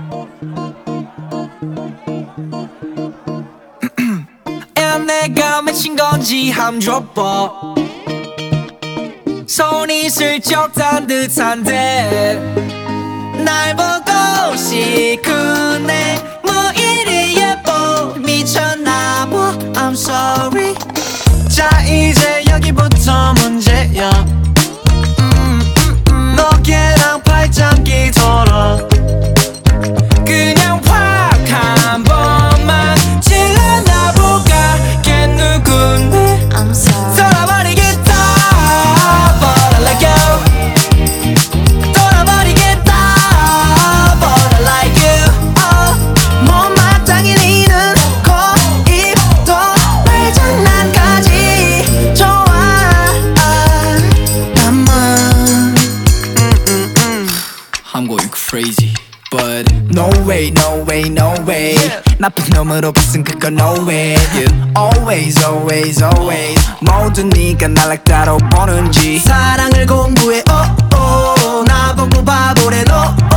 야 내가 맺힌 건지 함 줘봐. 손이 슬쩍 단 듯한데 날 보고 싶구네. 뭐 이리 예뻐 미쳤나봐. I'm sorry. 자 이제 여기부터 문제야. 너걔랑 발장기 돌아. 그냥 확 한 번만 질러나 볼까. 걔 누군데 I'm sorry. 돌아버리겠다 but I like you. 돌아버리겠다 but I like you. 못마땅히 니는 코입도 발장난까지 좋아. 나만 I'm going crazy but no way no way no way. 나쁜 놈으로 봤은 그거 no way. You always always always 모두 네가 날 like 따로 보는지. 사랑을 공부해 oh oh 나보고 바보래 no oh.